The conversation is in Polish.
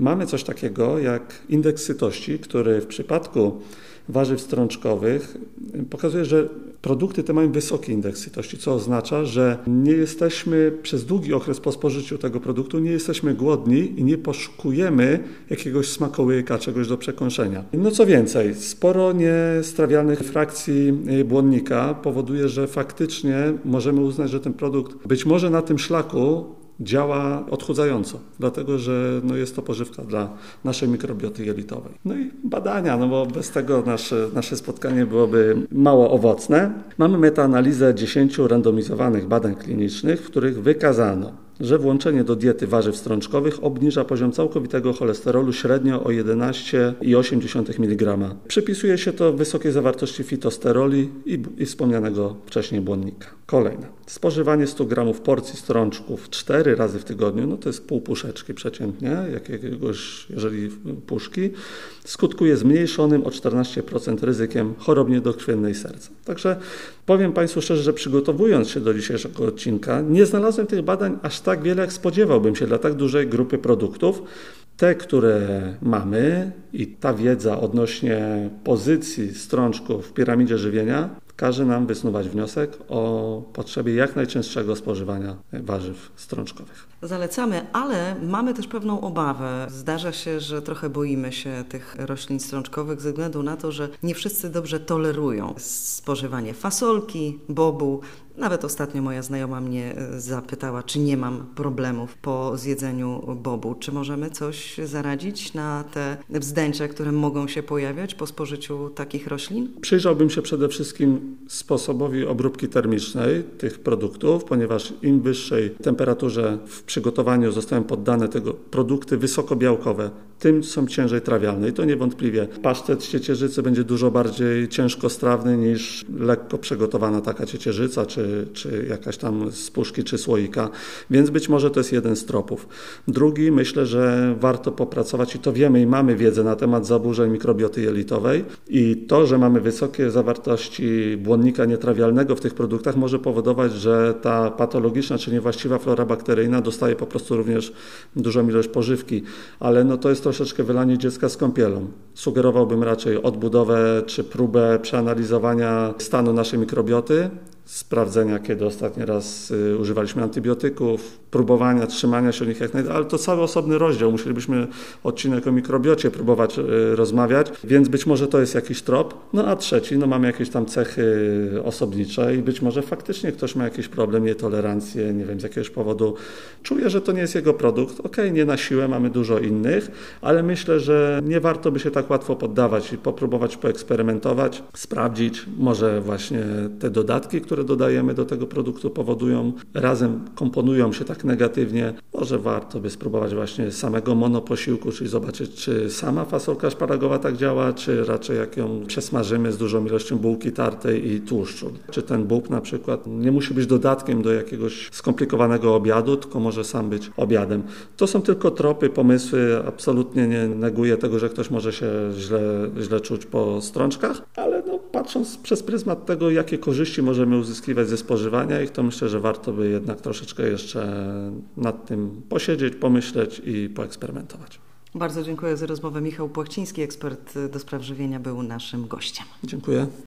mamy coś takiego jak indeks sytości, który w przypadku warzyw strączkowych pokazuje, że produkty te mają wysoki indeks sytości, co oznacza, że nie jesteśmy przez długi okres po spożyciu tego produktu, nie jesteśmy głodni i nie poszukujemy jakiegoś smakołyka, czegoś do przekąszenia. No co więcej, sporo niestrawialnych frakcji błonnika powoduje, że faktycznie możemy uznać, że ten produkt być może na tym szlaku działa odchudzająco, dlatego że jest to pożywka dla naszej mikrobioty jelitowej. No i badania, bo bez tego nasze spotkanie byłoby mało owocne. Mamy metaanalizę 10 randomizowanych badań klinicznych, w których wykazano, że włączenie do diety warzyw strączkowych obniża poziom całkowitego cholesterolu średnio o 11,8 mg. Przypisuje się to wysokiej zawartości fitosteroli i wspomnianego wcześniej błonnika. Kolejne. Spożywanie 100 g porcji strączków 4 razy w tygodniu, to jest pół puszeczki przeciętnie, jakiegoś, jeżeli puszki, skutkuje zmniejszonym o 14% ryzykiem chorob niedokrwiennej serca. Także powiem Państwu szczerze, że przygotowując się do dzisiejszego odcinka, nie znalazłem tych badań aż tak wiele, jak spodziewałbym się dla tak dużej grupy produktów. Te, które mamy i ta wiedza odnośnie pozycji strączków w piramidzie żywienia każe nam wysnuwać wniosek o potrzebie jak najczęstszego spożywania warzyw strączkowych. Zalecamy, ale mamy też pewną obawę. Zdarza się, że trochę boimy się tych roślin strączkowych ze względu na to, że nie wszyscy dobrze tolerują spożywanie fasolki, bobu. Nawet ostatnio moja znajoma mnie zapytała, czy nie mam problemów po zjedzeniu bobu. Czy możemy coś zaradzić na te wzdęcia, które mogą się pojawiać po spożyciu takich roślin? Przyjrzałbym się przede wszystkim sposobowi obróbki termicznej tych produktów, ponieważ im wyższej temperaturze w przygotowaniu zostają poddane tego produkty wysokobiałkowe, tym są ciężej trawialne. I to niewątpliwie pasztet z ciecierzycy będzie dużo bardziej ciężkostrawny niż lekko przygotowana taka ciecierzyca, czy jakaś tam z puszki, czy słoika. Więc być może to jest jeden z tropów. Drugi, myślę, że warto popracować i to wiemy i mamy wiedzę na temat zaburzeń mikrobioty jelitowej i to, że mamy wysokie zawartości błonnika nietrawialnego w tych produktach może powodować, że ta patologiczna czy niewłaściwa flora bakteryjna dostaje po prostu również dużą ilość pożywki. Ale to jest troszeczkę wylanie dziecka z kąpielą. Sugerowałbym raczej odbudowę czy próbę przeanalizowania stanu naszej mikrobioty, sprawdzenia, kiedy ostatni raz używaliśmy antybiotyków, próbowania, trzymania się o nich jak najdalej, ale to cały osobny rozdział. Musielibyśmy odcinek o mikrobiocie próbować rozmawiać, więc być może to jest jakiś trop. A trzeci, mamy jakieś tam cechy osobnicze i być może faktycznie ktoś ma jakiś problem, nietolerancję, nie wiem, z jakiegoś powodu czuje, że to nie jest jego produkt. Okej, nie na siłę, mamy dużo innych, ale myślę, że nie warto by się tak łatwo poddawać i popróbować poeksperymentować, sprawdzić, może właśnie te dodatki, które dodajemy do tego produktu powodują, razem komponują się tak negatywnie. Może warto by spróbować właśnie samego monoposiłku, czyli zobaczyć, czy sama fasolka szparagowa tak działa, czy raczej jak ją przesmażymy z dużą ilością bułki tartej i tłuszczu. Czy ten bób na przykład nie musi być dodatkiem do jakiegoś skomplikowanego obiadu, tylko może sam być obiadem. To są tylko tropy, pomysły. Absolutnie nie neguję tego, że ktoś może się źle czuć po strączkach, ale patrząc przez pryzmat tego, jakie korzyści możemy uzyskiwać ze spożywania ich, to myślę, że warto by jednak troszeczkę jeszcze nad tym posiedzieć, pomyśleć i poeksperymentować. Bardzo dziękuję za rozmowę. Michał Płachciński, ekspert do spraw żywienia, był naszym gościem. Dziękuję.